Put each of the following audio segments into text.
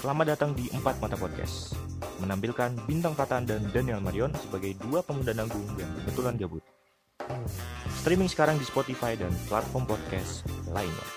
Selamat datang di Empat Mata Podcast, menampilkan Bintang Fatan dan Daniel Marion sebagai dua pemuda nanggung yang kebetulan gabut. Streaming sekarang di Spotify dan platform podcast lainnya.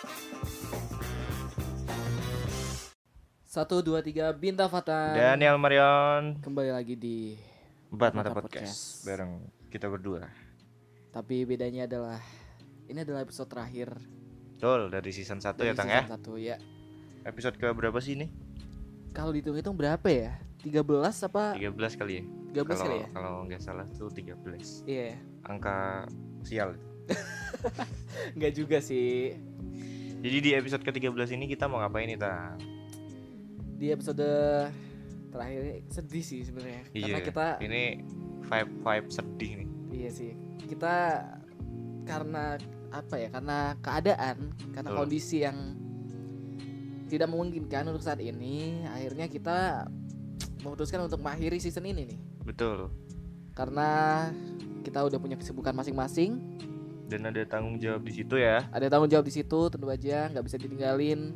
1, 2, 3 Bintang Fatan. Daniel Marion, Kembali lagi di Empat Mata Podcast bareng kita berdua. Tapi bedanya adalah ini adalah episode terakhir Betul, dari season 1 ya, Tang ya. Season 1 ya. Episode ke berapa sih ini? Kalau dihitung-hitung berapa ya? 13 apa? 13 kali ya. 13 kali ya? Kalau nggak salah tuh 13. Iya. Angka sial. Enggak juga sih. Jadi di episode ke-13 ini kita mau ngapain nih, Tang? Di episode terakhir sedih sih sebenarnya. Iya, Karena kita ini vibe sedih nih. iya sih. Kita karena apa ya? Karena keadaan, karena Betul. kondisi yang tidak memungkinkan untuk saat ini, akhirnya kita memutuskan untuk mengakhiri season ini nih. Betul. Karena kita udah punya kesibukan masing-masing, Dan ada tanggung jawab di situ ya. ada tanggung jawab di situ, tentu aja nggak bisa ditinggalin.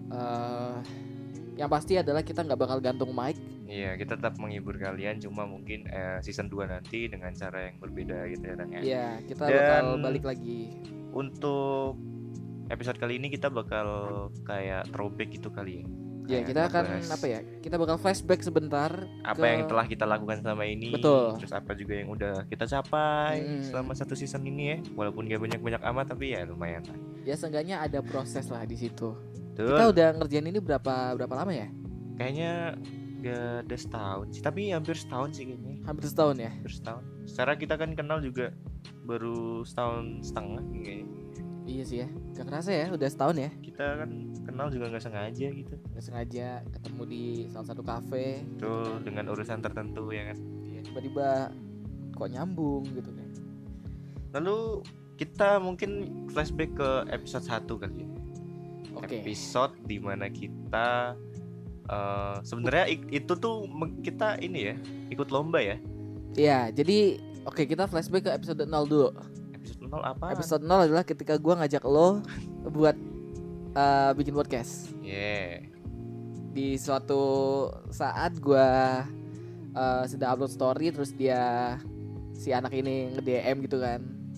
Yang pasti adalah kita nggak bakal gantung mic. Iya, kita tetap menghibur kalian, cuma mungkin season 2 nanti dengan cara yang berbeda gitu ya, Tang ya. Iya, kita Dan bakal balik lagi. Untuk episode kali ini kita bakal kayak throwback gitu kali ya. Ya, Kayak kita akan ngebahas apa ya? Kita bakal flashback sebentar apa yang telah kita lakukan selama ini. Betul. Terus apa juga yang udah kita capai Hmm. selama satu season ini ya. Walaupun gak banyak-banyak amat tapi ya lumayan lah. Ya seenggaknya ada proses lah di situ. Betul. Kita udah ngerjain ini berapa lama ya? Kayaknya gak ada setahun sih, tapi hampir setahun sih kayaknya. Hampir setahun ya. Hampir setahun. Secara kita kan kenal juga baru setahun setengah kayaknya. Iya sih ya. Gak kerasa ya, udah setahun ya. Kita kan kenal juga nggak sengaja gitu. Nggak sengaja ketemu di salah satu kafe. Betul, dengan urusan tertentu ya kan. Iya, tiba-tiba kok nyambung gitu kan. Lalu kita mungkin flashback ke episode 1 kali ya. Oke. Episode dimana kita sebenarnya itu tuh kita ini ya ikut lomba ya. Iya, jadi oke, kita flashback ke episode 0 dulu. Episode 0 apa? Episode 0 adalah ketika gua ngajak lo buat bikin podcast. Yeah. Di suatu saat gua sedang upload story, terus si anak ini nge-DM gitu kan,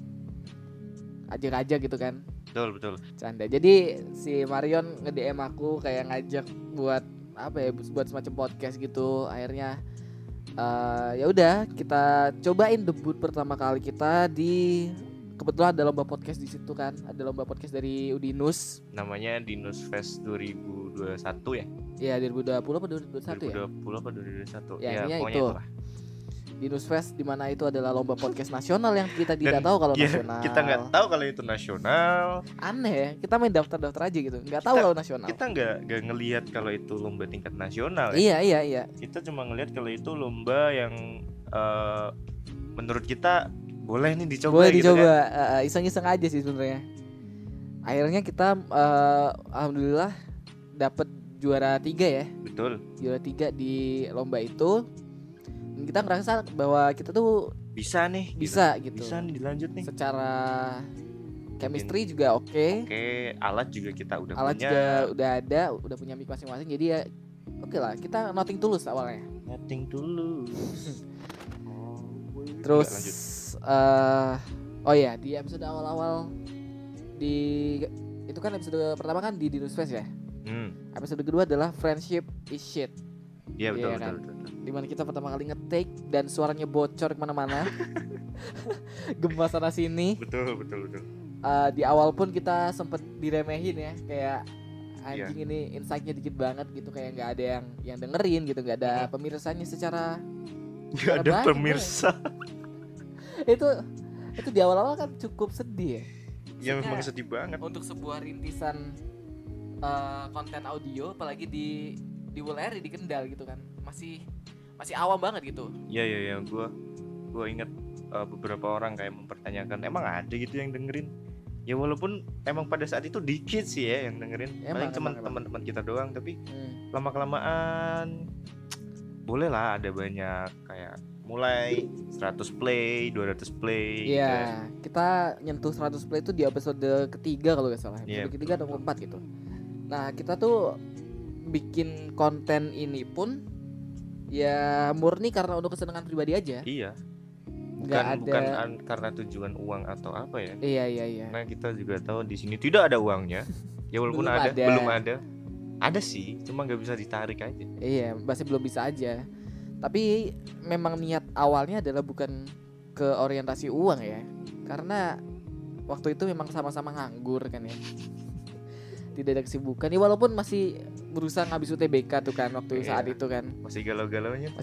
ajak-ajak gitu kan, Betul. canda. Jadi si Marion nge-DM aku kayak ngajak buat apa ya, buat semacam podcast gitu. Akhirnya ya udah kita cobain debut pertama kali kita di, kebetulan ada lomba podcast di situ kan, ada lomba podcast dari Udinus. Namanya Dinus Fest 2021 ya. Ya 2020 atau 2021 ya. 2020 apa 2021? Ya, Ya, intinya pokoknya itu. itulah. Dinus Fest di mana itu adalah lomba podcast nasional yang kita tidak Dan tahu kalau ya, nasional. kita nggak tahu kalau itu nasional. Aneh ya, kita main daftar aja gitu, nggak tahu kalau nasional. Kita nggak ngelihat kalau itu lomba tingkat nasional ya. Iya. Kita cuma ngelihat kalau itu lomba yang menurut kita boleh nih dicoba. Boleh gitu dicoba, kan. iseng-iseng aja sih sebenarnya. Akhirnya kita alhamdulillah dapat juara 3 ya, Betul. juara 3 di lomba itu. Dan kita ngerasa bahwa kita tuh Bisa nih. bisa gitu. Bisa nih dilanjut nih. Secara chemistry juga oke. Oke, alat juga kita udah Alat punya. juga udah ada, udah punya mic masing-masing. Jadi ya oke lah, kita nothing tulus awalnya. Nothing tulus. Terus Nggak, lanjut. oh ya, di episode awal-awal itu kan episode pertama kan di Dinus Fest ya. Episode kedua adalah Friendship is Shit. Iya betul, Iya kan? betul. Dimana kita pertama kali nge-take dan suaranya bocor kemana-mana. Gempa sana sini. Betul. Di awal pun kita sempet diremehin ya, kayak Iya. anjing ini insight-nya dikit banget gitu, kayak nggak ada yang dengerin gitu, nggak ada pemirsanya secara Gak ada banyak, pemirsa. itu di awal-awal kan cukup sedih ya. Ya Maksudnya, memang sedih banget. untuk sebuah rintisan konten audio, apalagi di WLRI di Kendal gitu kan, masih awam banget gitu. Iya. Gua ingat beberapa orang kayak mempertanyakan emang ada gitu yang dengerin. Ya walaupun emang pada saat itu dikit sih ya yang dengerin. Paling cuma teman-teman kita doang, tapi lama-kelamaan boleh lah ada banyak, kayak mulai 100 play, 200 play. Iya, kita nyentuh 100 play itu di episode ketiga kalau nggak salah. Iya, Episode ketiga atau keempat gitu. Nah, kita tuh bikin konten ini pun ya murni karena untuk kesenangan pribadi aja. Iya. Nggak Bukan ada. karena tujuan uang atau apa ya. Iya. Nah kita juga tahu di sini tidak ada uangnya. Ya walaupun belum ada. Ada sih, cuma nggak bisa ditarik aja. Iya, masih belum bisa aja. Tapi memang niat awalnya adalah bukan ke orientasi uang ya. Karena waktu itu memang sama-sama nganggur kan ya. Tidak ada kesibukan. Ya walaupun masih berusaha ngabis UTBK tuh kan waktu saat itu kan. Masih galau-galaunya.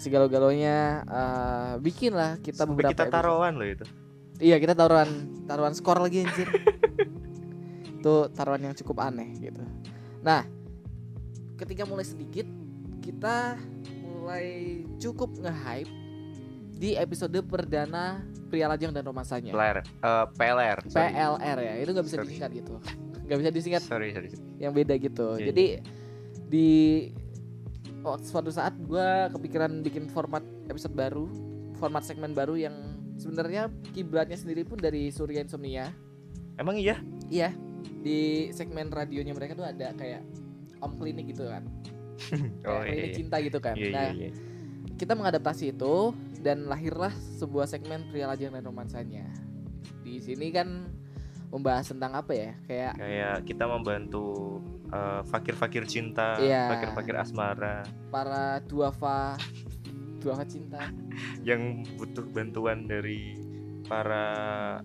Bikin lah kita Sampai beberapa kita taruhan loh itu. Iya, kita taruhan skor lagi anjir. Itu taruhan yang cukup aneh gitu. Nah, ketika mulai sedikit kita mulai cukup nge-hype di episode perdana Pria Lajang dan Romansanya. PLR. PLR ya, itu nggak bisa Sorry. disingkat gitu. Nggak bisa disingkat. Sorry. Yang beda gitu. Iya, Jadi di suatu saat gue kepikiran bikin format episode baru, format segmen baru yang sebenarnya kiblatnya sendiri pun dari Surya Insomnia. Emang iya? Iya, di segmen radionya mereka tuh ada kayak Om Klinik gitu kan. Kayak klinik cinta gitu kan. Nah, kita mengadaptasi itu dan lahirlah sebuah segmen Pria Lajang dan Romansanya. Di sini kan membahas tentang apa ya? Kayak kita membantu fakir-fakir cinta, Iya. fakir-fakir asmara, para duafa cinta yang butuh bantuan dari para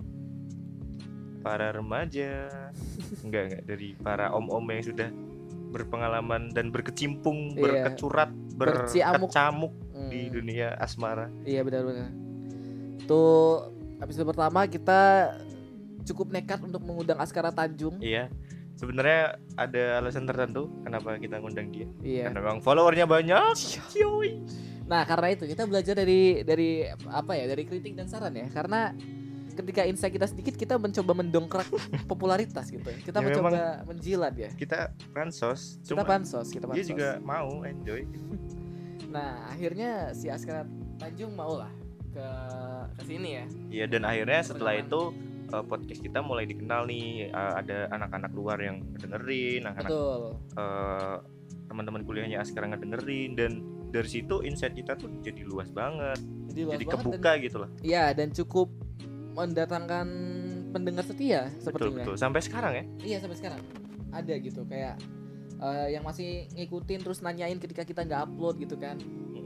remaja, enggak dari para om-om yang sudah berpengalaman dan berkecimpung, Iya. berkecurat, berkecamuk di dunia asmara. Iya benar-benar. Tuh episode pertama kita cukup nekat untuk mengundang Askara Tanjung. Iya. Sebenarnya ada alasan tertentu kenapa kita ngundang dia. Iya. Karena memang followernya banyak. Cioi. Nah, karena itu kita belajar dari apa ya? Dari kritik dan saran ya. Karena ketika insight kita sedikit, kita mencoba mendongkrak popularitas gitu. Kita Ya, mencoba menjilat ya. Kita pansos. Kita pansos. Dia juga mau enjoy. Nah, akhirnya si Askara Tanjung mau lah ke sini ya. Iya, dan akhirnya setelah itu podcast kita mulai dikenal nih, ada anak-anak luar yang dengerin, anak-anak teman-teman kuliahnya Askara ngedengerin, dan dari situ insight kita tuh jadi luas banget, jadi kebuka gitu loh. Iya, dan cukup mendatangkan pendengar setia sepertinya. Betul, sampai sekarang ya. Iya, sampai sekarang ada gitu kayak yang masih ngikutin terus nanyain ketika kita nggak upload gitu kan.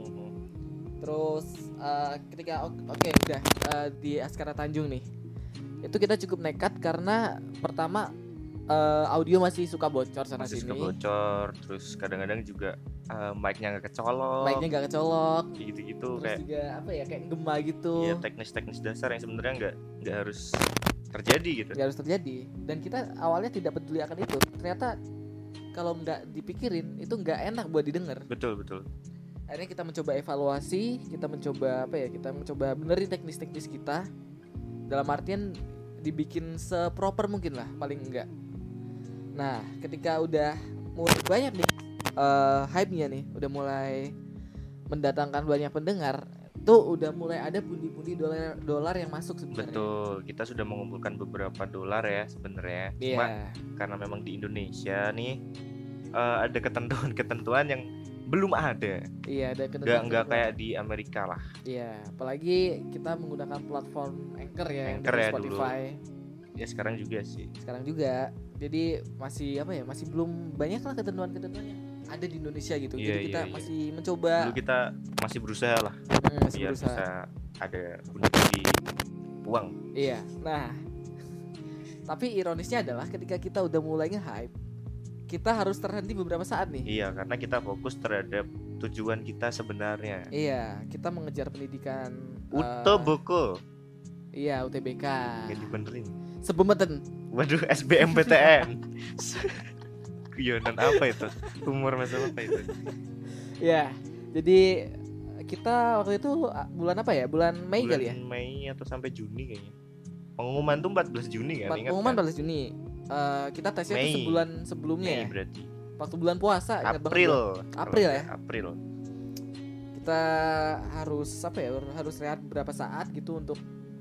Terus ketika oke, udah di Askara Tanjung nih, itu kita cukup nekat karena pertama audio masih suka bocor sana sini. Suka bocor, terus kadang-kadang juga mic-nya nggak kecolok. Gitu-gitu. Terus kayak juga apa ya, kayak gema gitu. Iya, teknis-teknis dasar yang sebenarnya nggak harus terjadi gitu. Nggak harus terjadi. Dan kita awalnya tidak peduli akan itu. Ternyata kalau nggak dipikirin itu nggak enak buat didengar. Betul. Akhirnya kita mencoba evaluasi, kita mencoba benerin teknis-teknis kita. Dalam artian dibikin seproper mungkin lah, paling enggak. Nah, ketika udah mulai banyak nih hype-nya nih, udah mulai mendatangkan banyak pendengar, tuh udah mulai ada pundi-pundi dolar yang masuk sebenarnya. Betul, kita sudah mengumpulkan beberapa dolar ya sebenarnya. Cuma karena memang di Indonesia nih ada ketentuan yang belum ada. Iya, ada ketentuan. Nggak kayak di Amerika lah. Iya, apalagi kita menggunakan platform Anchor ya, Anchor ya Spotify. Dulu. Ya sekarang juga sih. Sekarang juga. Jadi masih masih belum banyak lah ketentuan-ketentuan yang ada di Indonesia gitu. Iya, jadi kita masih mencoba. Dulu kita masih berusaha lah. Biar bisa ada pundi-pundi uang. Iya. Nah, tapi ironisnya adalah ketika kita udah mulai nge-hype, kita harus terhenti beberapa saat nih. Iya, karena kita fokus terhadap tujuan kita sebenarnya. Iya, kita mengejar pendidikan UTBK. Iya, UTBK. Gak dibenerin. Sebemeten. Waduh, SBMPTN. Guyonan apa itu? Humor masa apa itu? Ya, jadi kita waktu itu bulan apa ya? Bulan Mei kali ya? Mei atau sampai Juni kayaknya. Pengumuman tuh 14 Juni kan? Pengumuman 14 Juni. Kita tesnya itu sebulan sebelumnya Mei ya. Berarti. Waktu bulan puasa. April ya. April. Kita harus harus rehat beberapa saat gitu untuk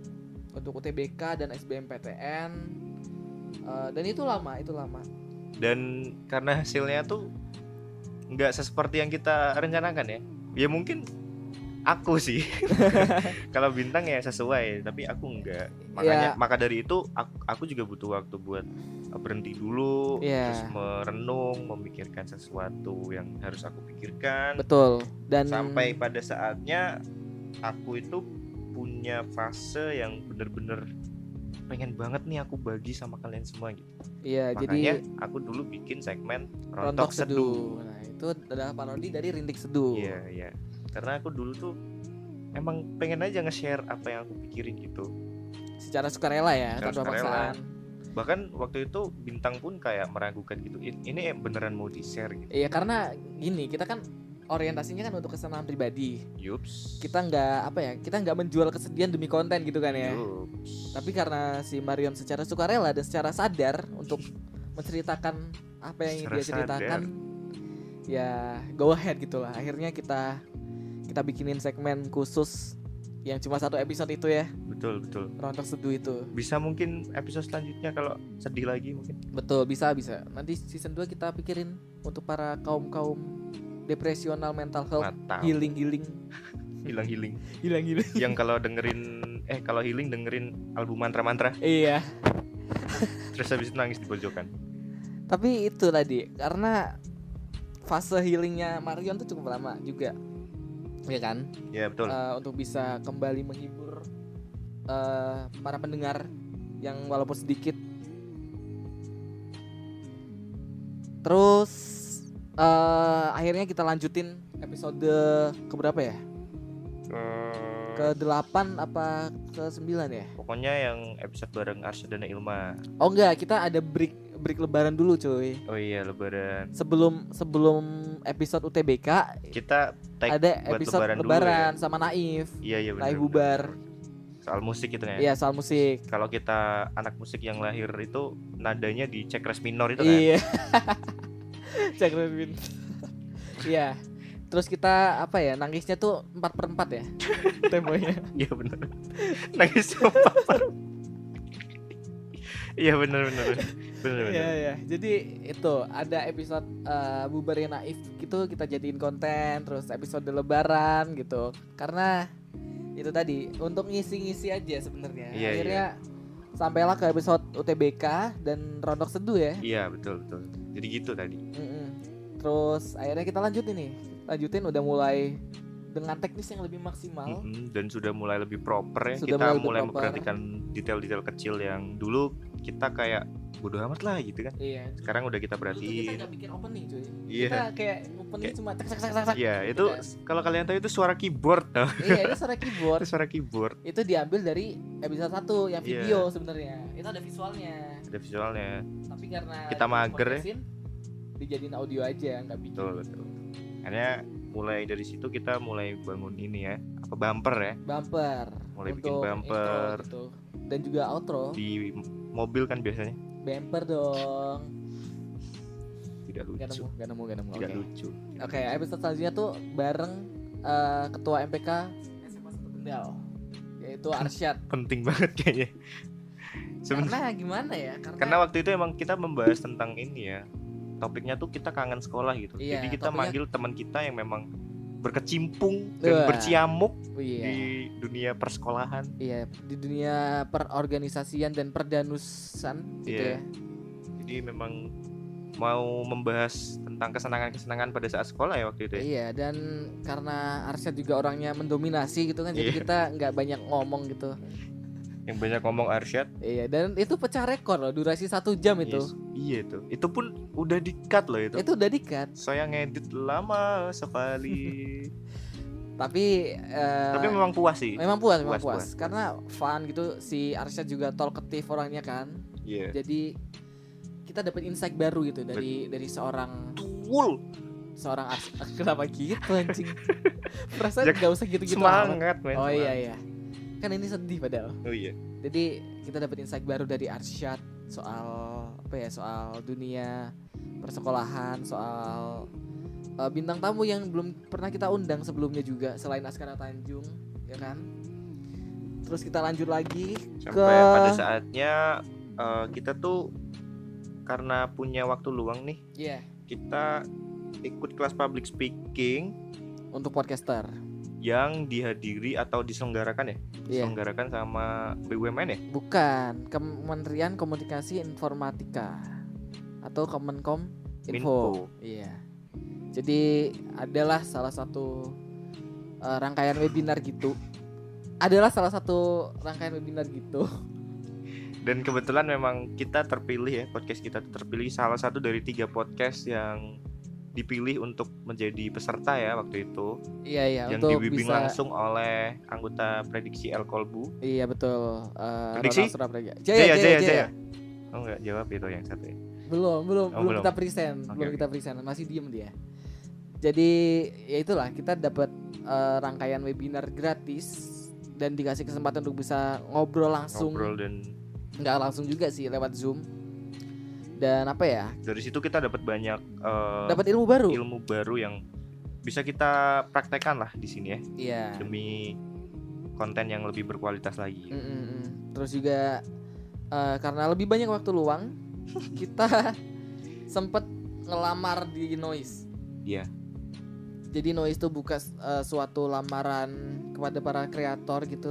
UTBK dan SBMPTN. Dan itu lama. Dan karena hasilnya tuh nggak seperti yang kita rencanakan ya. Ya mungkin aku sih kalau bintang ya sesuai, tapi aku enggak. Makanya maka dari itu aku juga butuh waktu buat berhenti dulu, terus merenung, memikirkan sesuatu yang harus aku pikirkan. Betul. Dan sampai pada saatnya aku itu punya fase yang bener-bener pengen banget nih aku bagi sama kalian semua gitu. Iya, makanya jadi aku dulu bikin segmen Rontok Seduh. Nah, itu adalah parodi dari Rintik Seduh. Iya. Karena aku dulu tuh emang pengen aja nge-share apa yang aku pikirin gitu. Secara sukarela ya, tanpa paksaan. Bahkan waktu itu Bintang pun kayak meragukan gitu. Ini beneran mau di-share gitu. Iya, karena gini, kita kan orientasinya kan untuk kesenangan pribadi. Yups. Kita nggak menjual kesedihan demi konten gitu kan ya. Yups. Tapi karena si Marion secara sukarela dan secara sadar untuk menceritakan apa yang ingin dia ceritakan, ya go ahead gitulah. Akhirnya kita bikinin segmen khusus yang cuma 1 episode itu ya. Betul. Rontok Seduh itu. Bisa mungkin episode selanjutnya kalau sedih lagi mungkin. Betul, bisa. Nanti season 2 kita pikirin untuk para kaum depresional, mental health, healing. Hilang. Yang kalau healing dengerin album mantra. Iya. Terus habis itu nangis di pojokan. Tapi itu tadi karena fase healingnya Marion tuh cukup lama juga, ya kan? Iya betul. Untuk bisa kembali menghibur para pendengar yang walaupun sedikit. Terus akhirnya kita lanjutin episode keberapa ya? Ke-8 apa ke-9 ya? Pokoknya yang episode bareng Arsyad dan Ilma. Oh enggak, kita ada break lebaran dulu cuy. Oh iya, lebaran. Sebelum episode UTBK kita ada episode lebaran ya? Sama Naif. Iya benar. Naif bubar. Soal musik itu ya. Iya, soal musik. Kalau kita anak musik yang lahir itu nadanya di cek res minor itu kan. Iya. Cek res minor. Iya. Terus kita nangisnya tuh 4/4 ya temponya. Iya benar. Nangisnya 4/4. Iya benar. Iya. Jadi itu ada episode bubarnya Naif gitu kita jadiin konten, terus episode lebaran gitu. Karena itu tadi untuk ngisi-ngisi aja sebenarnya. Akhirnya sampailah ke episode UTBK dan Rontok Seduh ya. Iya betul. Jadi gitu tadi. Terus akhirnya kita lanjutin udah mulai dengan teknis yang lebih maksimal dan sudah mulai lebih proper ya. Kita mulai memperhatikan detail-detail kecil yang dulu kita kayak bodoh amat lah gitu kan. Iya. Sekarang udah kita perhatiin. Dulu kita nggak bikin opening cuy. Iya. Kita kayak opening cuma sak. Iya itu kalau kalian tahu itu suara keyboard tau. Iya itu suara keyboard. Itu suara keyboard. Itu diambil dari episode 1 yang video sebenarnya. Itu ada visualnya. Tapi karena kita mager ya. Dijadiin audio aja nggak bikin. Betul. Karena mulai dari situ kita mulai bangun ini ya, bumper. Mulai bikin bumper gitu. Dan juga outro di mobil kan biasanya. Bumper dong. Tidak lucu. Gak nemu. Tidak lucu. Oke, episode selanjutnya tuh bareng ketua MPK SMA 1 Kendal, yaitu Arsyad. Penting banget kayaknya. Karena gimana ya? Karena waktu itu emang kita membahas tentang ini ya. Topiknya tuh kita kangen sekolah gitu. Iya, jadi kita manggil teman kita yang memang berkecimpung Wah. dan berciamuk Iya. di dunia persekolahan. Iya, di dunia perorganisasian dan perdanusan gitu ya. Jadi memang mau membahas tentang kesenangan-kesenangan pada saat sekolah ya waktu itu ya. Iya, dan karena Arsyad juga orangnya mendominasi gitu kan, jadi kita nggak banyak ngomong gitu. Yang banyak ngomong Arsyad. Iya, dan itu pecah rekor loh, durasi 1 jam itu. Iya itu. Itu pun udah di-cut loh itu. Itu udah di-cut. Saya ngedit lama sekali. Tapi memang puas sih. Memang puas. Karena fun gitu, si Arsyad juga talkative orangnya kan. Iya. Jadi kita dapat insight baru gitu dari seorang seorang Arsyad. Kenapa gitu anjing? Perasaan enggak usah gitu-gitu semangat, men. Oh iya. Kan ini sedih padahal. Oh iya. Jadi kita dapat insight baru dari Arsyad soal soal dunia persekolahan, soal bintang tamu yang belum pernah kita undang sebelumnya juga selain Askara Tanjung, ya kan? Terus kita lanjut lagi sampai pada saatnya kita tuh karena punya waktu luang nih. Iya. Kita ikut kelas public speaking untuk podcaster yang dihadiri atau diselenggarakan ya? Diselenggarakan sama BUMN ya? Bukan, Kementerian Komunikasi Informatika atau Kemenkom Info. Iya. Jadi adalah salah satu rangkaian webinar gitu. Dan kebetulan memang kita terpilih ya, podcast kita terpilih salah satu dari 3 podcast yang dipilih untuk menjadi peserta ya waktu itu. Iya, yang untuk dibimbing bisa langsung oleh anggota prediksi El Kolbu. Iya betul. Prediksi? Jaya. Oh enggak jawab itu yang satu ya. Belum kita present, kita present, masih diem dia. Jadi ya itulah, kita dapat rangkaian webinar gratis dan dikasih kesempatan untuk bisa ngobrol dan nggak langsung juga sih, lewat Zoom. Dan apa ya? Dari situ kita dapat banyak dapat ilmu baru yang bisa kita praktekkan lah di sini ya. Iya. Demi konten yang lebih berkualitas lagi. Terus juga karena lebih banyak waktu luang, kita sempet ngelamar di Noise. Iya. Jadi Noise tuh buka suatu lamaran kepada para kreator gitu,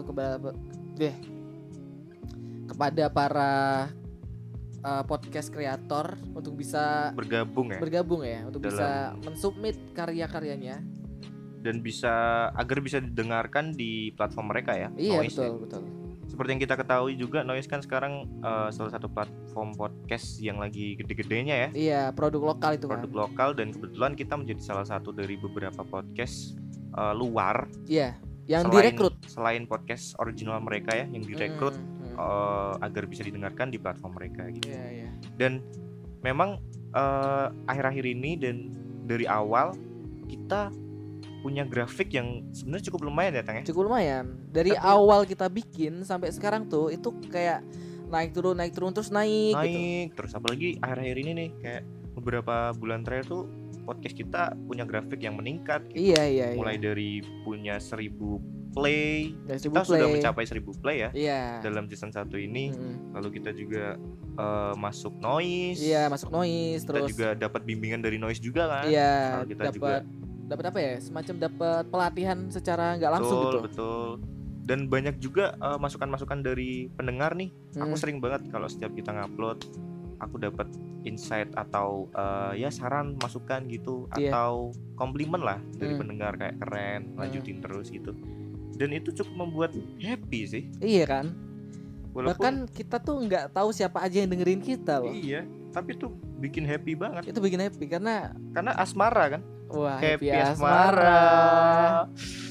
kepada para podcast kreator untuk bisa bergabung ya untuk bisa mensubmit karya-karyanya dan agar bisa didengarkan di platform mereka ya. Iya, Noise betul. Seperti yang kita ketahui juga, Noise kan sekarang salah satu platform podcast yang lagi gede-gedenya ya. Iya, produk lokal itu lokal, dan kebetulan kita menjadi salah satu dari beberapa podcast luar. Iya, yang direkrut. Selain podcast original mereka ya, yang direkrut agar bisa didengarkan di platform mereka gitu. Iya. Dan memang akhir-akhir ini dan dari awal kita punya grafik yang sebenarnya cukup lumayan ya Tang ya? Cukup lumayan. Dari awal kita bikin sampai sekarang tuh itu kayak naik turun terus naik gitu. Terus apalagi akhir-akhir ini nih, kayak beberapa bulan terakhir tuh podcast kita punya grafik yang meningkat gitu. Iya. Mulai dari punya 1000 play, kita sudah mencapai 1000 play ya dalam season 1 ini. Lalu kita juga masuk Noise. Iya, masuk Noise. Kita juga dapat bimbingan dari Noise juga kan. Iya, kita dapat apa ya, semacam dapat pelatihan secara nggak langsung gitu. Betul. Dan banyak juga masukan-masukan dari pendengar nih. Aku sering banget kalau setiap kita ngupload, aku dapat insight atau saran, masukan gitu, atau komplimen lah dari pendengar, kayak keren, lanjutin terus gitu. Dan itu cukup membuat happy sih. Iya kan? Bahkan kita tuh nggak tahu siapa aja yang dengerin kita loh. Iya, tapi tuh bikin happy banget. Itu bikin happy karena asmara kan. Wah, happy asmara.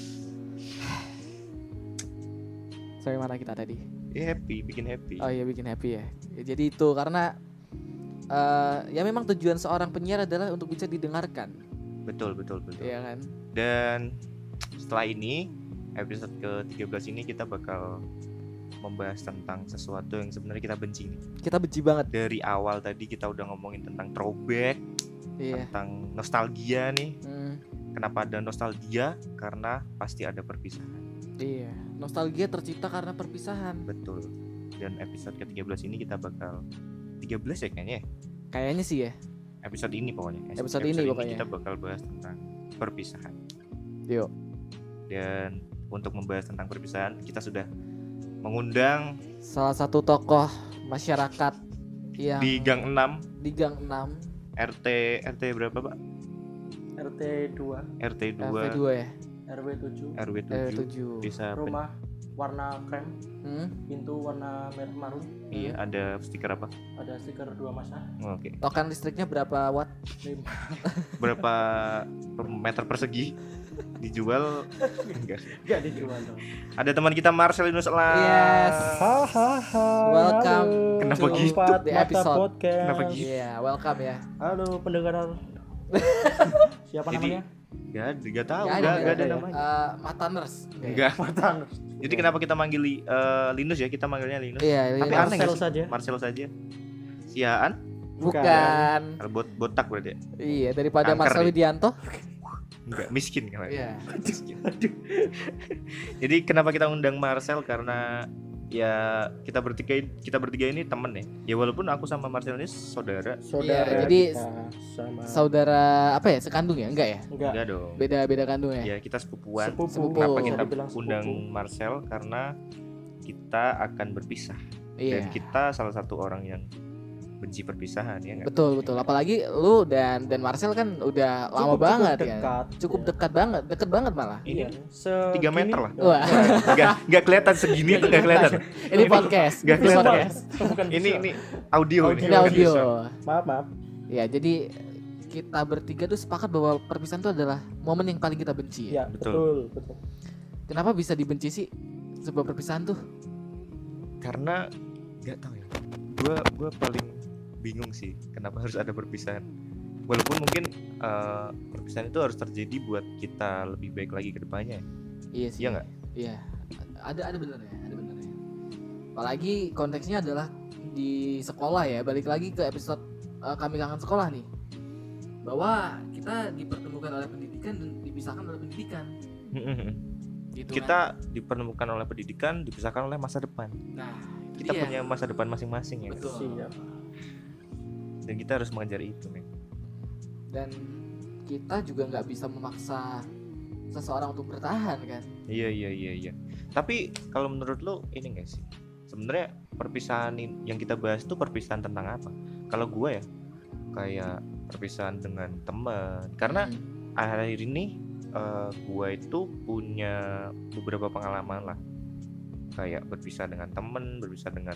Sampai mana kita tadi? Bikin happy. Oh iya, bikin happy ya. Jadi itu karena ya memang tujuan seorang penyiar adalah untuk bisa didengarkan. Betul. Iya kan? Dan setelah ini, episode ke-13 ini kita bakal membahas tentang sesuatu yang sebenarnya kita benci nih. Kita benci banget. Dari awal tadi kita udah ngomongin tentang throwback, tentang nostalgia nih. Kenapa ada nostalgia? Karena pasti ada perpisahan. Iya, nostalgia tercipta karena perpisahan. Betul. Dan episode ke-13 ini kita bakal 13 ya kayaknya. Kayaknya sih ya. Episode ini pokoknya. Episode ini pokoknya kita bakal bahas tentang perpisahan. Yuk. Dan untuk membahas tentang perpisahan, kita sudah mengundang salah satu tokoh masyarakat yang di Gang 6. Di Gang 6. RT berapa, Pak? RT 2 ya. RW 7. Bisa rumah warna krem, pintu warna merah marun. Iya, ada stiker apa? Ada stiker 2 masa. Oke. Token listriknya berapa watt? 5. Berapa meter persegi? Dijual? Enggak dijual dong. Ada teman kita Marcelinus Elang. Yes. Welcome. Kenapa to gitu? The episode Podcast. Kenapa gitu? Iya, welcome ya. Halo pendengar. Siapa namanya? Enggak tahu, enggak ada namanya. Mataners. Enggak. Mataners. Jadi kenapa kita manggil Linus ya? Kita manggilnya Linus. Iya, tapi aneh Marcel saja. Marcel saja. Siaan? Bukan. Botak berarti ya? Iya, daripada Angker Marcel nih. Widianto. Enggak, miskin kan. Iya. Jadi kenapa kita undang Marcel? Karena ya kita bertiga ini temen ya. Ya walaupun aku sama Marcel ini saudara. Iya, jadi kita sama saudara apa ya? Sekandung ya? Enggak ya? Enggak dong. Beda kandung ya? Ya kita sepupuan. Sepupu. Kenapa Bisa kita dibilang undang sepupu. Marcel? Karena kita akan berpisah. Iya. Dan kita salah satu orang yang benci perpisahan ya nggak? Betul. Apalagi lu dan Marcel kan udah lama banget dekat, kan. Cukup ya. deket banget malah. Iya, 3 meter lah. Wah. Nggak kelihatan segini tuh nggak kelihatan. Ini podcast. Nggak Ini kelihatan. podcast. Bukan Ini audio ini. Ini audio. Maaf. Ya, jadi kita bertiga tuh sepakat bahwa perpisahan itu adalah momen yang paling kita benci. Ya, Betul. betul. Kenapa bisa dibenci sih sebuah perpisahan tuh? Karena nggak tahu ya. Gua paling bingung sih kenapa harus ada perpisahan. Walaupun mungkin perpisahan itu harus terjadi buat kita lebih baik lagi ke depannya. Iya sih. Iya nggak? Iya. Ada benernya. Apalagi konteksnya adalah di sekolah ya. Balik lagi ke episode Kami Kangen Sekolah nih. Bahwa kita dipertemukan oleh pendidikan dan dipisahkan oleh pendidikan. Gitu Kita dipertemukan oleh pendidikan, dipisahkan oleh masa depan. Nah, Kita iya. punya masa depan masing-masing ya. Betul. Siap. Dan kita harus mengejar itu nih. Dan kita juga nggak bisa memaksa seseorang untuk bertahan kan. Iya. Tapi kalau menurut lo ini nggak sih? Sebenarnya perpisahan yang kita bahas itu perpisahan tentang apa? Kalau gue ya kayak perpisahan dengan teman. Karena akhir ini gue itu punya beberapa pengalaman lah. Kayak berpisah dengan teman, berpisah dengan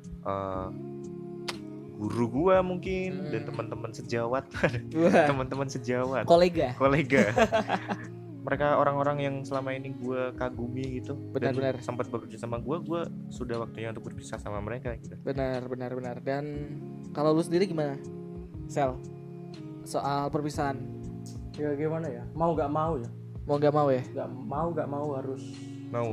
guru gua mungkin dan teman-teman sejawat. Teman-teman sejawat, Kolega. mereka orang-orang yang selama ini gua kagumi gitu. Benar-benar. Dan sempat bekerja sama gua sudah waktunya untuk berpisah sama mereka gitu. Benar. Dan kalau lu sendiri gimana, Sel? Soal perpisahan, Ya gimana ya? Mau nggak mau ya? mau nggak mau ya? Nggak mau harus Mau.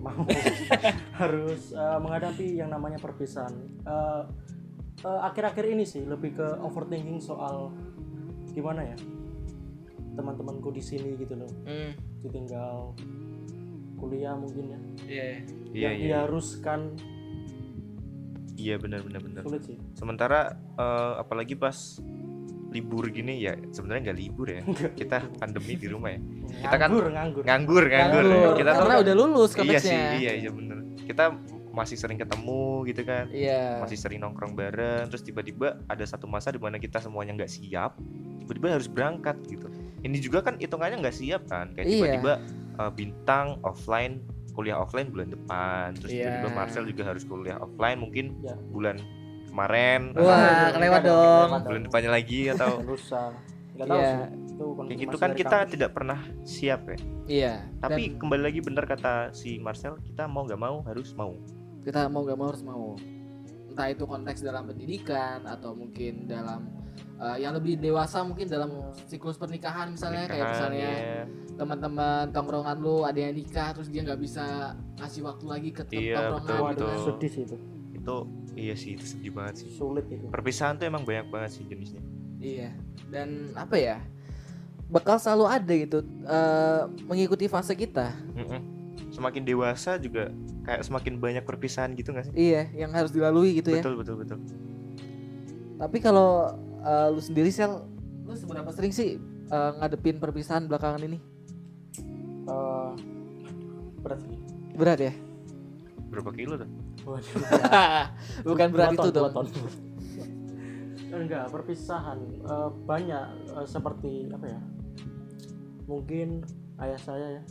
harus menghadapi yang namanya perpisahan. Akhir-akhir ini sih lebih ke overthinking soal gimana ya teman-temanku di sini gitu loh, ditinggal kuliah mungkin ya, Iya. diharuskan. Iya benar. Sulit sih. Sementara apalagi pas libur gini ya, sebenarnya nggak libur ya. Kita pandemi di rumah ya. Kita kan nganggur. Kita tuh Karena udah lulus iya konteksnya. sih, iya bener. Kita masih sering ketemu gitu kan, Iya. masih sering nongkrong bareng. Terus tiba-tiba ada satu masa di mana kita semuanya nggak siap, tiba-tiba harus berangkat gitu. Ini juga kan hitungannya nggak siap kan, kayak Iya. tiba-tiba Bintang kuliah offline bulan depan. Terus Iya. tiba-tiba Marcel juga harus kuliah offline mungkin Ya. bulan kemarin, Wah, kelewat dong. bulan depannya lagi atau lusa. Nggak tahu Iya. sih. Itu kayak gitu konfirmasi kan dari kita kampus. tidak pernah siap ya. Iya. Tapi kembali lagi benar kata si Marcel, kita mau nggak mau harus mau. Kita mau gak mau harus mau, entah itu konteks dalam pendidikan atau mungkin dalam yang lebih dewasa, mungkin dalam siklus pernikahan misalnya. Kayak misalnya ya. teman-teman tongkrongan lu ada yang nikah terus dia nggak bisa ngasih waktu lagi ke Iya, tongkrongan. betul. Waduh, sedih sih itu. Itu iya sih, itu sedih banget sih. Sulit itu. Perpisahan tuh emang banyak banget sih jenisnya. Iya. Dan apa ya, bakal selalu ada gitu mengikuti fase kita. Semakin dewasa juga kayak semakin banyak perpisahan gitu nggak sih? Iya, yang harus dilalui gitu ya. Betul. Tapi kalau lu sendiri, Sel, lu seberapa sering sih ngadepin perpisahan belakangan ini? Berat sih. Berat ya? Berapa kilo tuh? Waduh. Bukan berat itu dong. 2 ton. Enggak, perpisahan banyak seperti apa ya? Mungkin ayah saya ya.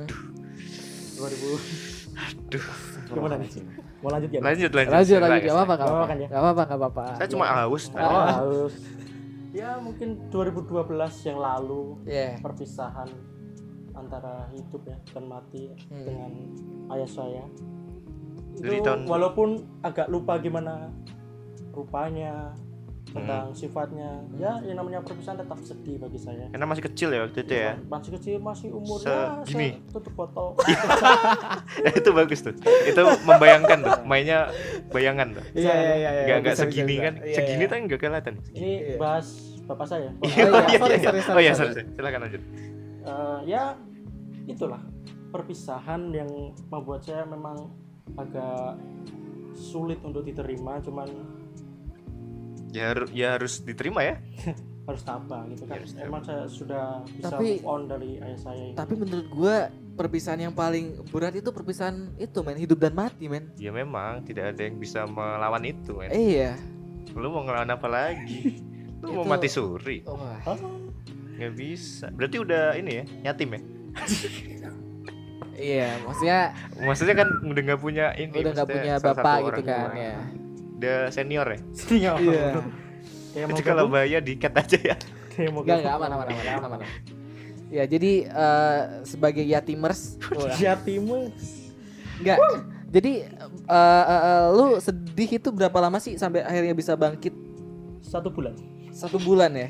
2000. Aduh. Gimana nih? Mau lanjut ya? Lanjut. Lanjut, Nggak gak apa-apa, kan ya? gak apa-apa. Saya cuma haus. Harus. Ya mungkin 2012 yang lalu Iya. perpisahan antara hidup ya dan mati dengan ayah saya. Dari Itu tahun- walaupun agak lupa gimana rupanya, tentang sifatnya, ya yang namanya perpisahan tetap sedih bagi saya. Karena masih kecil ya waktu itu ya. Masih kecil, masih umurnya Segini. tutup botol. Itu bagus tuh. Itu membayangkan tuh, mainnya bayangan tuh. Iya. Enggak Bisa, segini bisa. kan. Iya, Segini iya. tuh enggak kelihatan. Ini bahas bapak saya. Sorry. Oh iya, sorry. Silakan lanjut. Ya itulah perpisahan yang membuat saya memang agak sulit untuk diterima, cuman ya harus diterima ya. harus tabah gitu kan. Ya, Emang saya sudah bisa Tapi- move on dari ayah saya ini. Tapi menurut gue perpisahan yang paling berat itu perpisahan itu men, hidup dan mati men. Ya memang tidak ada yang bisa melawan itu men. Iya. Lu mau ngelawan apa lagi? Lu mau Itu- mati suri? Wah. Hah? Nggak bisa. Berarti udah ini ya, yatim ya? Iya, Maksudnya kan udah nggak punya ini. udah nggak maksudnya punya salah bapak satu gitu orang kan tua. ya. Udah senior ya? Iya. Iya. Kayak mau Jadi kalau gabung, bahaya diikat aja ya. kayak mau Enggak gabung. aman. Ya jadi sebagai yatimers, Yatimers. enggak. Jadi lu sedih itu berapa lama sih sampai akhirnya bisa bangkit? 1 bulan. 1 bulan ya?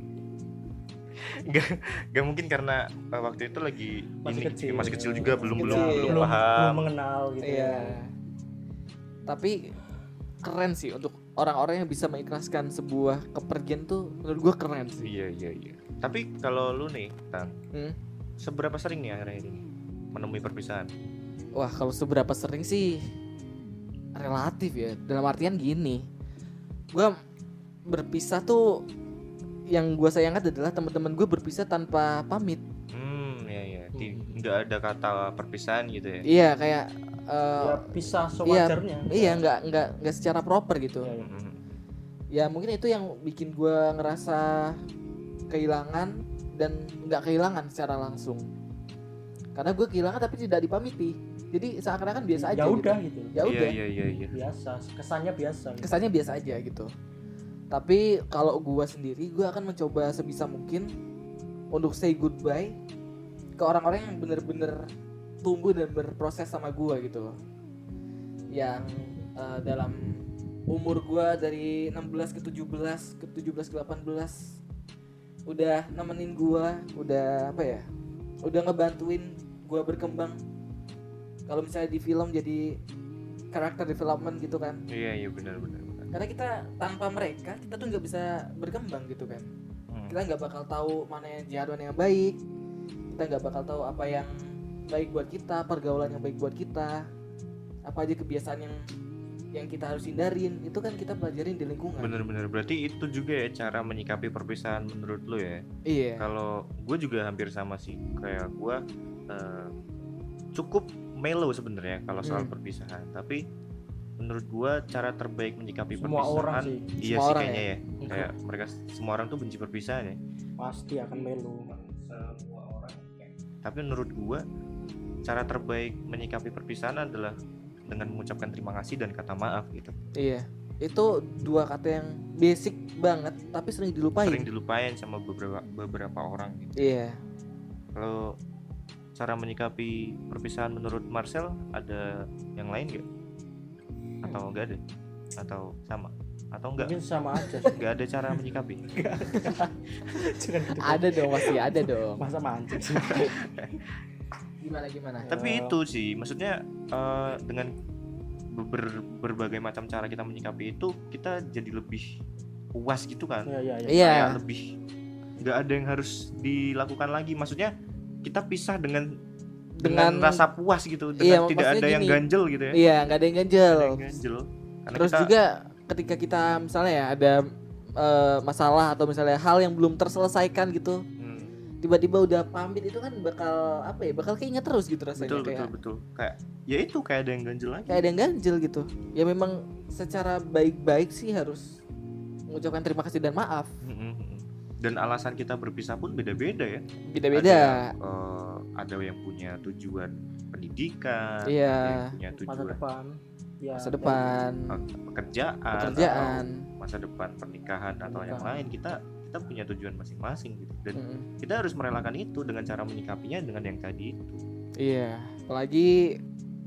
Gak mungkin karena waktu itu lagi Masih kecil. juga belum kecil. belum paham. mengenal gitu. Iya. Tapi keren sih untuk orang-orang yang bisa mengikhlaskan sebuah kepergian tuh, menurut gua keren sih. Iya. Tapi kalau lu nih, Tang, Hmm. seberapa sering nih akhirnya ini menemui perpisahan? Wah, kalau seberapa sering sih relatif ya. Dalam artian gini, gua berpisah tuh yang gua sayangkan adalah teman-teman gue berpisah tanpa pamit. Iya. Nggak ada kata perpisahan gitu ya? Iya, kayak Ya pisah sewajarnya. iya nggak secara proper gitu. Iya, iya. Mm. Ya mungkin itu yang bikin gua ngerasa kehilangan dan nggak kehilangan secara langsung. Karena gue kehilangan tapi tidak dipamiti. Jadi seakan-akan biasa aja. Ya udah gitu. gitu. Ya udah. Iya. Biasa, kesannya biasa. Gitu. Kesannya biasa aja gitu. Tapi kalau gua sendiri, gua akan mencoba sebisa mungkin untuk say goodbye ke orang-orang yang bener-bener tumbuh dan berproses sama gua gitu loh. Yang dalam umur gua dari 16 ke 17 ke 18 udah nemenin gua, udah apa ya? Udah ngebantuin gua berkembang. Kalau misalnya di film jadi karakter development gitu kan. Iya benar. Karena kita tanpa mereka kita tuh nggak bisa berkembang gitu kan. Kita nggak bakal tahu mana yang jahat, mana yang baik. Kita nggak bakal tahu apa yang baik buat kita, pergaulan yang baik buat kita, apa aja kebiasaan yang kita harus hindarin. Itu kan kita pelajarin di lingkungan. Bener. Berarti itu juga ya cara menyikapi perpisahan menurut lu ya? Iya. Kalau gue juga hampir sama sih, kayak gue cukup mellow sebenarnya kalau soal perpisahan. Tapi menurut gue cara terbaik menyikapi Semua perpisahan, orang sih. iya Semua sih orang kayaknya ya. Kayak mereka semua orang tuh benci perpisahan ya. Pasti akan melu. Tapi menurut gue cara terbaik menyikapi perpisahan adalah dengan mengucapkan terima kasih dan kata maaf gitu. Iya. Itu dua kata yang basic banget tapi sering dilupain. Sering dilupain sama beberapa orang gitu. Iya. Kalau cara menyikapi perpisahan menurut Marcel ada yang lain gak? Atau enggak ada? Atau sama? Atau enggak? Mungkin sama aja. Enggak ada cara menyikapi. Jangan gitu. Ada dong, pasti ada dong. Masa mancing sih. Gimana? Tapi itu sih, maksudnya dengan berbagai macam cara kita menyikapi itu, kita jadi lebih puas gitu kan? Iya. Iya. Kayak lebih nggak ada yang harus dilakukan lagi. Maksudnya kita pisah dengan rasa puas gitu, Iya, dengan tidak ada maksudnya yang gini. ganjel gitu ya. Iya, nggak ada yang ganjel. Nggak ada yang ganjel. Karena Terus kita, juga ketika kita misalnya ya ada masalah atau misalnya hal yang belum terselesaikan gitu, tiba-tiba udah pamit itu kan bakal apa ya? Bakal keinget terus gitu rasanya betul. Kayak ya itu kayak ada yang ganjel lagi. kayak ada yang ganjel gitu. Ya memang secara baik-baik sih harus mengucapkan terima kasih dan maaf. Dan alasan kita berpisah pun beda-beda ya. Beda-beda. Ada yang punya tujuan pendidikan, Iya. ada yang punya Masa tujuan depan. Ya, Masa depan, pekerjaan, pekerjaan. atau masa depan pernikahan atau yang lain. Kita punya tujuan masing-masing gitu. Dan Mm. kita harus merelakan itu dengan cara menyikapinya dengan yang tadi itu. Iya, apalagi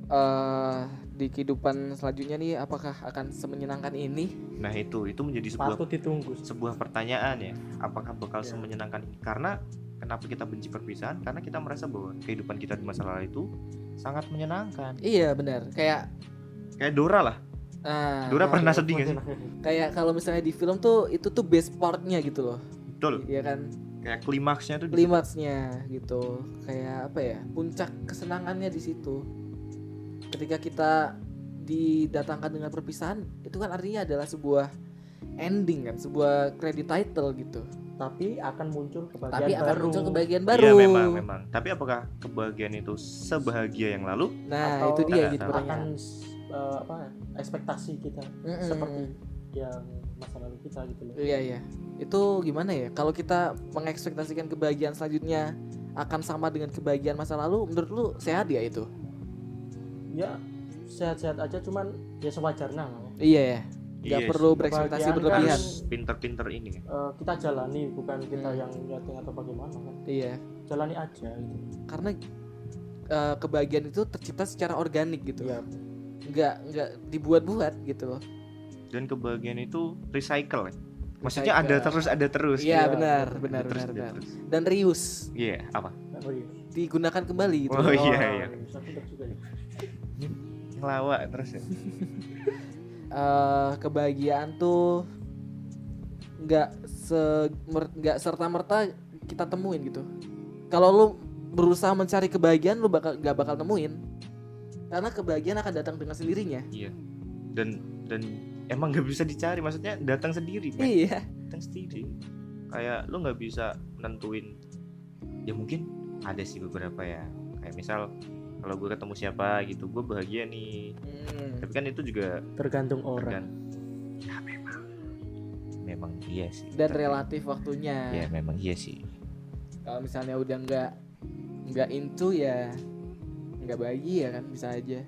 di kehidupan selanjutnya nih apakah akan semenyenangkan ini? Nah itu menjadi patut ditunggu. sebuah pertanyaan ya. Apakah bakal Ya. semenyenangkan ini? Karena kenapa kita benci perpisahan? Karena kita merasa bahwa kehidupan kita di masa lalu itu sangat menyenangkan. Iya benar, kayak Dora lah. Dora pernah sedih gak sih? kayak kalau misalnya di film tuh itu tuh best partnya gitu loh, Betul. iya kan, Kayak klimaksnya tuh di situ. klimaksnya gitu, kayak apa ya, puncak kesenangannya di situ. ketika kita didatangkan dengan perpisahan, itu kan artinya adalah sebuah ending kan, sebuah credit title gitu. Tapi akan muncul kebahagiaan Tapi akan baru. muncul kebahagiaan baru. Iya memang. Tapi apakah kebahagiaan itu sebahagia yang lalu? Nah, Atau itu dia gitu akan pertanyaan. ekspektasi kita seperti yang masa lalu kita gitu loh. Iya. Itu gimana ya? Kalau kita mengekspektasikan kebahagiaan selanjutnya akan sama dengan kebahagiaan masa lalu, menurut lu sehat ya itu? Ya sehat-sehat aja, cuman ya sewajarnya lah. Iya ya. Gak Iya perlu sih. berekspektasi Kebahagiaan berlebihan. kan- Pinter-pinter ini. Kita jalani, bukan kita yang nyating atau bagaimana kan. Iya. Jalani aja gitu. Karena kebahagiaan itu tercipta secara organik gitu. Iya. Nggak dibuat-buat gitu loh. Dan kebahagiaan itu recycle ya. Maksudnya Recycle. ada terus. Iya, Iya, benar. Ada terus. Dan reuse, Iya, apa? Oh iya. digunakan kembali gitu. Oh, iya. Bisa pinter juga ya. Ngelawak terus ya. Kebahagiaan tuh nggak serta merta kita temuin gitu. Kalau lu berusaha mencari kebahagiaan, lu nggak bakal nemuin, karena kebahagiaan akan datang dengan sendirinya. Iya. Dan emang nggak bisa dicari, maksudnya datang sendiri. Men. Iya. Datang sendiri. Kayak lu nggak bisa nentuin. Ya mungkin ada sih beberapa ya. Kayak misal kalau gue ketemu siapa gitu, gue bahagia nih. Tapi kan itu juga Tergantung orang. ya memang iya sih. Dan Tapi- relatif waktunya. Ya memang iya sih. Kalau misalnya udah nggak into ya nggak bahagia kan, bisa aja.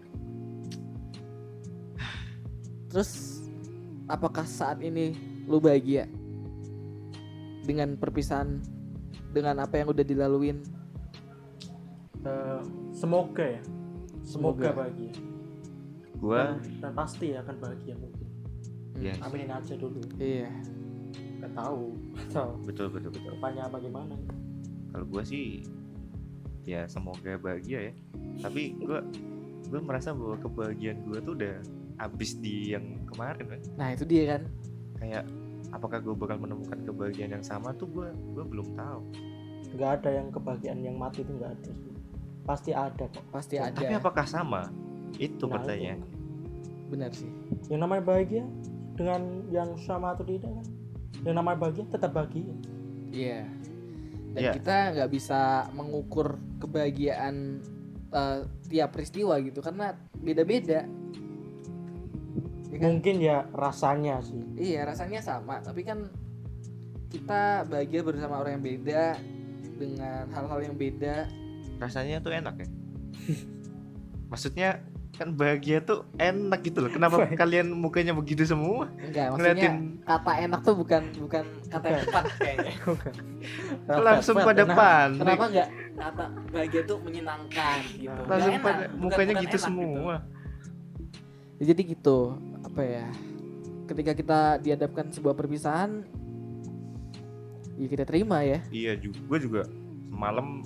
Terus apakah saat ini lu bahagia dengan perpisahan, dengan apa yang udah dilaluin? Semoga ya. Semoga Semoga. bahagia. Gua Dan pasti akan bahagia mungkin. ya Aminin aja dulu. Iya. Gak tahu. betul. Depannya bagaimana? Kalau gua sih ya semoga bahagia ya. Tapi gua merasa bahwa kebahagiaan gua tuh udah habis di yang kemarin kan. Nah itu dia kan. Kayak apakah gue bakal menemukan kebahagiaan yang sama tuh gue belum tahu. Gak ada yang kebahagiaan yang mati itu, gak ada. Pasti ada kok. Pasti ada. Tapi apakah sama? Itu Nah, pertanyaan. Benar sih. Yang namanya bahagia dengan yang sama atau tidak kan? Yang namanya bahagia tetap bahagia. Iya. Dan Iya. kita nggak bisa mengukur kebahagiaan tiap peristiwa gitu, karena beda-beda. Ya kan? Mungkin ya rasanya sih. Iya, rasanya sama, tapi kan kita bahagia bersama orang yang beda, dengan hal-hal yang beda. Rasanya tuh enak ya. Maksudnya kan bahagia tuh enak gitu loh. Kenapa kalian mukanya begitu semua? Enggak, maksudnya Ngeliatin kata enak tuh bukan kata yang tepat kayaknya. langsung pada panik. Kenapa enggak kata bahagia tuh menyenangkan gitu. Nggak Langsung enak, pada mukanya bukan gitu enak semua. Ya, jadi gitu, apa ya? Ketika kita dihadapkan sebuah perpisahan, ya kita terima ya. Iya gue juga semalam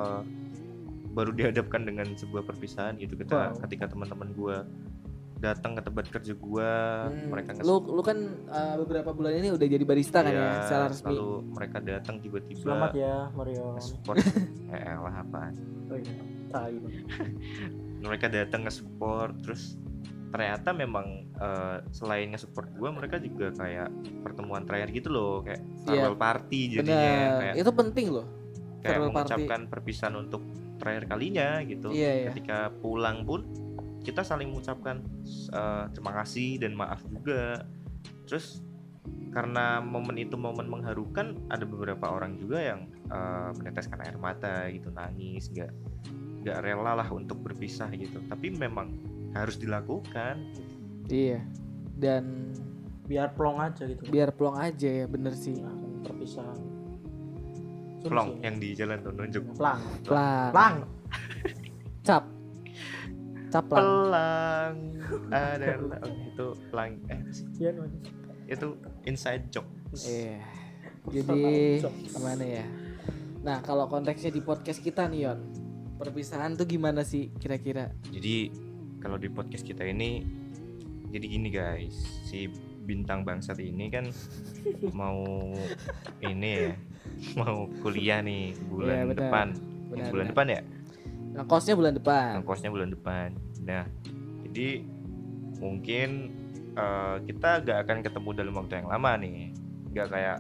baru dihadapkan dengan sebuah perpisahan gitu. Ketika teman-teman gue datang ke tempat kerja gue, mereka Lu kan beberapa bulan ini udah jadi barista kan ya, secara resmi. Lalu mereka datang tiba-tiba Selamat ya Mario. nge-support. Elah apaan. Oh iya. Tai. Mereka datang nge-support, terus ternyata memang selain nge-support gue, mereka juga kayak pertemuan terakhir gitu loh, kayak farewell party jadinya. Bener, Kayak itu penting loh. kayak farewell party. mengucapkan perpisahan untuk terakhir kalinya gitu. Iya. Ketika pulang pun kita saling mengucapkan terima kasih dan maaf juga. Terus karena momen itu momen mengharukan, ada beberapa orang juga yang meneteskan air mata gitu, nangis, nggak rela lah untuk berpisah gitu. Tapi memang harus dilakukan. Iya. Dan Biar plong aja gitu. biar plong aja ya, bener sih. Nah, perpisahan. Sulit Plong sih. yang di jalan tuh nunjuk. Plang. Pelang. Plang. Cap lang. Pelang adalah itu pelang Iya, no. itu inside joke. Iya. Jadi gimana ya? Nah, kalau konteksnya di podcast kita nih, Yon, perpisahan tuh gimana sih kira-kira? Jadi kalau di podcast kita ini jadi gini guys, si bintang bangsat ini kan mau ini ya, mau kuliah nih bulan Iya, benar. depan. Benar, Bulan benar. depan ya? Ngekosnya bulan depan. Ngekosnya bulan depan. Nah, jadi mungkin kita gak akan ketemu dalam waktu yang lama nih. Gak kayak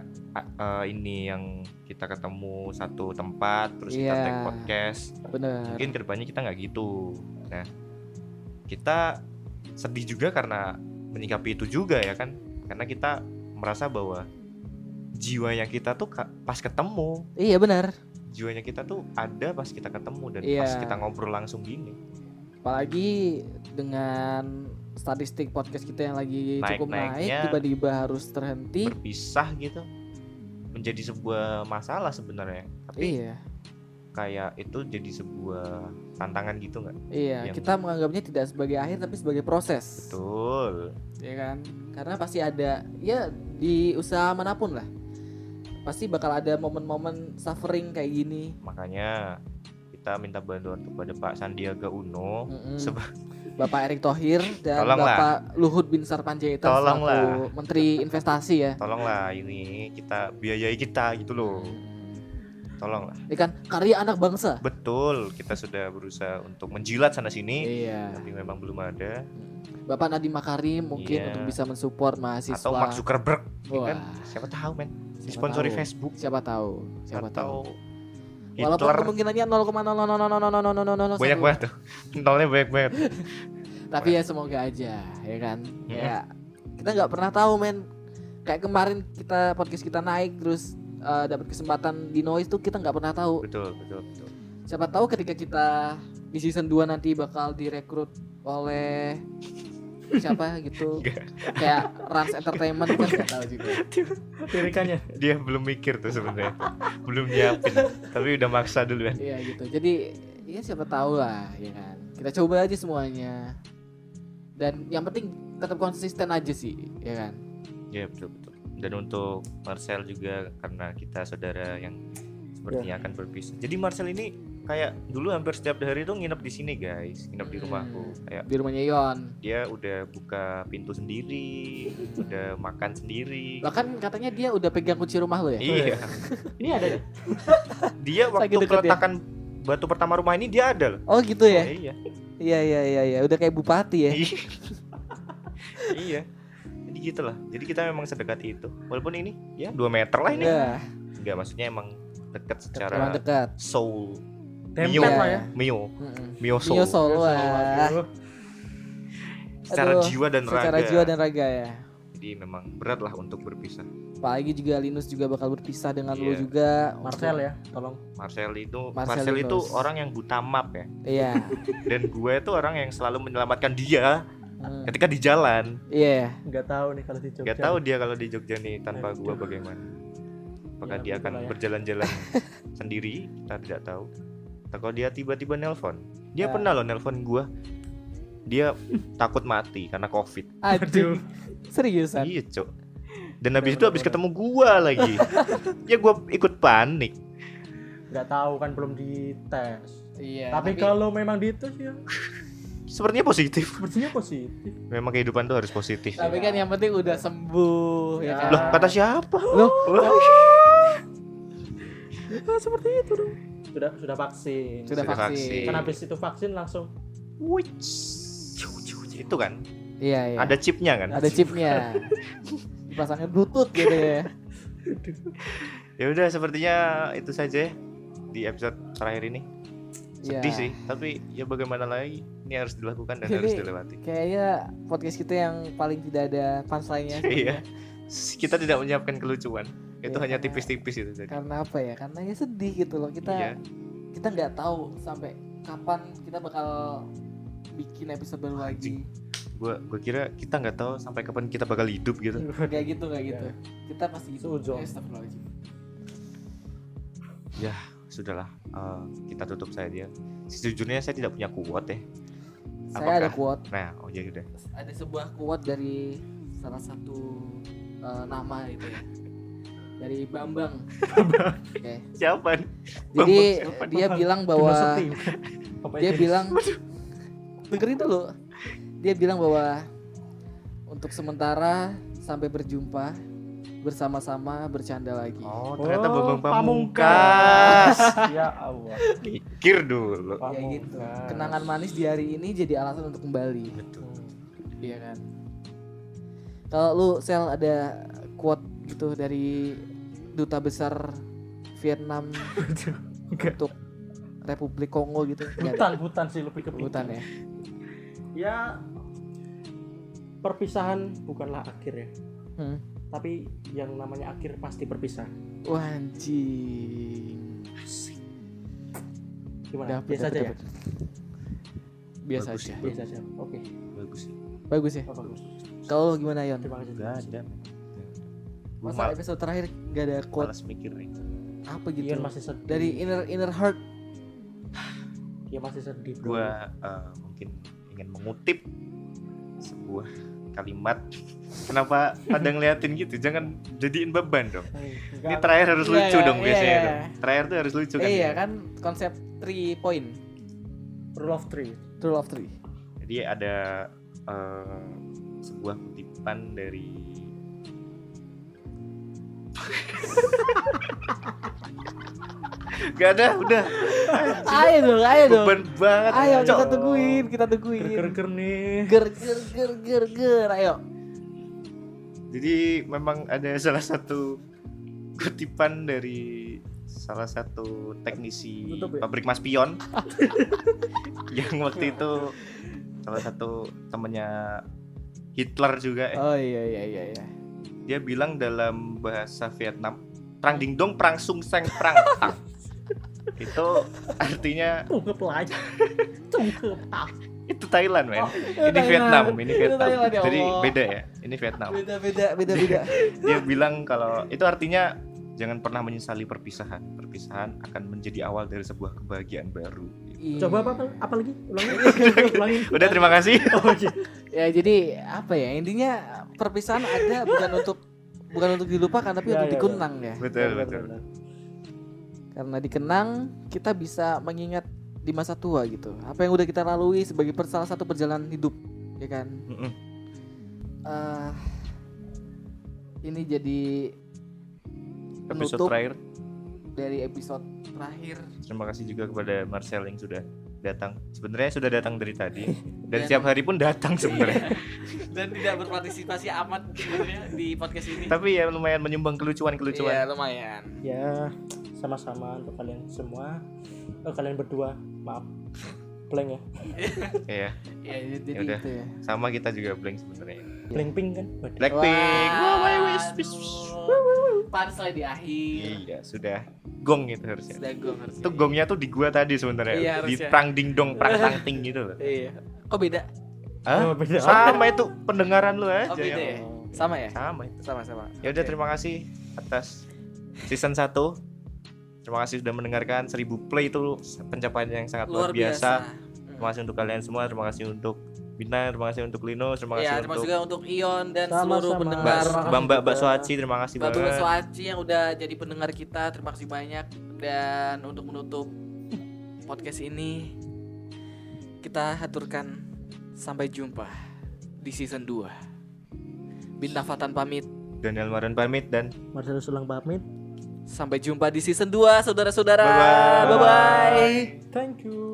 ini yang kita ketemu satu tempat terus kita take podcast. Bener. Mungkin kedepannya kita nggak gitu. Nah, kita sedih juga karena menyikapi itu juga ya kan, karena kita merasa bahwa jiwanya kita tuh pas ketemu. Iya benar. Jiwanya kita tuh ada pas kita ketemu dan pas Iya. kita ngobrol langsung gini. Apalagi dengan statistik podcast kita yang lagi cukup naik, tiba-tiba harus terhenti, berpisah gitu, menjadi sebuah masalah sebenarnya. Tapi kayak itu jadi sebuah tantangan gitu nggak? Iya, kita menganggapnya tidak sebagai akhir tapi sebagai proses. Betul. Ya kan? Karena pasti ada, ya di usaha manapun lah, pasti bakal ada momen-momen suffering kayak gini. Makanya kita minta bantuan kepada Pak Sandiaga Uno, Bapak Erick Thohir dan tolonglah. Bapak Luhut Binsar Panjaitan selaku Menteri Investasi ya. Tolonglah, ini kita biayai kita gitu loh. Tolonglah. Ini kan karya anak bangsa. Betul, kita sudah berusaha untuk menjilat sana sini. Iya. Tapi memang belum ada. Bapak Nadiem Makarim mungkin untuk bisa mensupport mahasiswa. Atau Mark Zuckerberg, Wah. kan? Siapa tahu men? Disponsori Facebook. Siapa tahu? Siapa tahu. Hitler. Walaupun kemungkinannya 0,0000000. Banyak banget tuh. Nolnya banyak banget. Tapi ya semoga aja, ya kan. Ya kita nggak pernah tahu men. Kayak kemarin kita podcast kita naik terus dapat kesempatan di Noise tuh kita nggak pernah tahu. Betul. Siapa tahu ketika kita di season 2 nanti bakal direkrut oleh siapa gitu. Kayak Rans Entertainment kan nggak tahu juga. Lirikannya. Dia belum mikir tuh sebenarnya. Belum nyiapin. Tapi udah maksa dulu kan. Iya gitu. Jadi ya siapa tahu lah, ya kan. Kita coba aja semuanya. Dan yang penting tetap konsisten aja sih, ya kan. Iya betul. Dan untuk Marcel juga karena kita saudara yang sepertinya akan berpisah. Jadi Marcel ini kayak dulu hampir setiap hari tuh nginep di sini guys, nginep di rumahku. Kayak di rumahnya Yon. Dia udah buka pintu sendiri, udah makan sendiri. Bahkan katanya dia udah pegang kunci rumah lo ya. Iya. Ini ada ya? Dia waktu peletakan batu pertama rumah ini dia ada loh. Oh gitu ya? Iya. Udah kayak bupati ya. Iya. Jadi gitulah. Jadi kita memang sedekat itu. Walaupun ini ya 2 meter lah ini. Enggak, maksudnya emang dekat secara soul. Dempet lah ya. Mio soul. Mio soul lah. Secara jiwa dan raga. Secara jiwa dan raga ya. Jadi memang berat lah untuk berpisah. Apalagi juga Linus juga bakal berpisah dengan lo juga. Marcel ya, tolong. Marcel itu orang yang buta map ya. Iya. Dan gue itu orang yang selalu menyelamatkan dia ketika di jalan. Iya. Nggak tahu nih kalau di Jogja. Nggak tahu dia kalau di Jogja nih tanpa gue bagaimana. Apakah dia akan berjalan-jalan sendiri? Kita tidak tahu. Atau dia tiba-tiba nelpon. Dia pernah loh nelpon gue. Dia takut mati karena COVID. Aduh. Seriusan? Iya cok. Dan habis itu ketemu gue lagi. Ya gue ikut panik. Nggak tahu kan belum dites. Iya. Tapi kalau memang dites ya sepertinya positif. Memang kehidupan tuh harus positif. Tapi kan yang penting udah sembuh ya kan. Loh, kata siapa? Loh. Seperti itu dong. Sudah vaksin. Sudah vaksin. Kan habis itu vaksin langsung itu kan. Iya. Ada chipnya kan? Ada chipnya. Dipasangin Bluetooth gitu ya. Ya udah sepertinya itu saja di episode terakhir ini. Sedih sih, tapi ya bagaimana lagi, ini harus dilakukan dan harus dilewati. Kayaknya podcast kita yang paling tidak ada punchline-nya. Iya. Kita tidak menyiapkan kelucuan. Itu hanya tipis-tipis itu jadi. Karena apa ya? Karena ya sedih gitu loh. Kita nggak tahu sampai kapan kita bakal bikin episode baru lagi. Gue kira kita nggak tahu sampai kapan kita bakal hidup gitu. Kayak gitu. Kita pasti sujud. Ya sudahlah, kita tutup saja. Sejujurnya saya tidak punya quote ya. Saya ada quote. Nah, ya udah. Ada sebuah quote dari salah satu nama itu ya. Dari Bambang. Okay. Siapa? Jadi dia bilang bahwa dengerin dulu. Dia bilang bahwa untuk sementara sampai berjumpa, bersama-sama bercanda lagi. Oh, ternyata Oh, Bambang Pamungkas. Pamungkas. Ya Allah. Mikir dulu. Ya gitu. Pamungkas. Kenangan manis di hari ini jadi alasan untuk kembali. Betul. Iya kan. Kalau lu Sel ada quote gitu dari duta besar Vietnam untuk Republik Kongo gitu. Nggak ada? Hutan sih lebih ke Hutan ya. Ya perpisahan bukanlah akhir ya. Tapi yang namanya akhir pasti berpisah. Wah, anjing. Gimana? Dapet, Biasa aja ya. Biasa Bagus aja. ya. Biasa aja. Oke. Bagus sih. Bagus ya. Oh, bagus. Kalau lu gimana Yon? Terima kasih. Enggak ada. Gua Masa episode terakhir gak ada quote malas mikir nih. apa gitu? Ian masih sedih. Dari inner heart. Dia masih sedih. Bro. Gua mungkin ingin mengutip sebuah kalimat. Kenapa pada ngeliatin gitu? Jangan jadiin beban dong. Ini terakhir harus Iya, lucu iya, dong biasanya iya. dong. Terakhir tuh harus lucu kan. Iya ya? kan konsep 3 point. Rule of Three. Rule of 3. Jadi ada sebuah kutipan dari Gak ada, udah. Ayo dong. Beban banget. Ayo Cok. kita tungguin. Ger nih. Ger. Ayo. Jadi memang ada salah satu kutipan dari salah satu teknisi Tutup ya? pabrik Maspion yang waktu itu salah satu temennya Hitler juga ya. Oh iya. Dia bilang dalam bahasa Vietnam, "Trang ding dong, prang sung seng prang tang." Itu artinya Tungkep lagi. Tungkep. itu Thailand, men. Oh, Ini Thailand. Vietnam, ini Itu Vietnam. Thailand, ya Jadi Allah. beda ya. Ini Vietnam. Beda. Dia bilang kalau itu artinya jangan pernah menyesali perpisahan. Perpisahan akan menjadi awal dari sebuah kebahagiaan baru. Iya. Coba apa lagi? Ulangin. Udah, terima kasih. Oh, iya. Ya jadi apa ya intinya perpisahan ada bukan untuk dilupakan tapi Ya, untuk ya, dikenang ya. Betul. Benar. Karena dikenang kita bisa mengingat di masa tua gitu. Apa yang udah kita lalui sebagai salah satu perjalanan hidup, ya kan? Mm-mm. Ini jadi Episode penutup terakhir. dari episode terakhir. Terima kasih juga kepada Marcel yang sudah datang. Sebenarnya sudah datang dari tadi dan Dan- setiap hari pun datang sebenarnya. Dan tidak berpartisipasi amat sebenarnya di podcast ini. Tapi ya lumayan menyumbang kelucuan. Iya lumayan. Ya, sama-sama untuk kalian semua. Kalian berdua, maaf. Blank ya. Iya, Ya jadi Yaudah. itu ya. sama kita juga blank sebenarnya. Blackpink kan? Blackpink. Wah, Wah, wis. punchline di akhir. Iya, sudah gong itu harusnya. Sudah gong harusnya. Itu gongnya tuh di gua tadi sebenarnya. Iya, Di harusnya. prang ding dong, prang tang ting gitu loh. Iya. Kok beda? Hah? Oh, beda. Sama itu pendengaran lu aja. Oh beda yang- ya? Sama ya? Sama itu. Sama-sama. Ya udah, Oke. terima kasih atas season 1. Terima kasih sudah mendengarkan. 1000 play itu pencapaian yang sangat luar biasa. Terima kasih untuk kalian semua. Terima kasih untuk Bintang, terima kasih untuk Lino, terima kasih Ya, terima kasih untuk juga untuk Ion dan Sama-sama. seluruh pendengar. Terima kasih Mbak juga. Bakso Aci, terima kasih Mbak banget. Bakso Aci yang udah jadi pendengar kita, terima kasih banyak. Dan untuk menutup podcast ini, kita haturkan sampai jumpa di season 2. Bintang Fatan pamit. Daniel Maran pamit dan Marcelo Sulang pamit. Sampai jumpa di season 2, saudara-saudara. Bye-bye. Bye-bye. Thank you.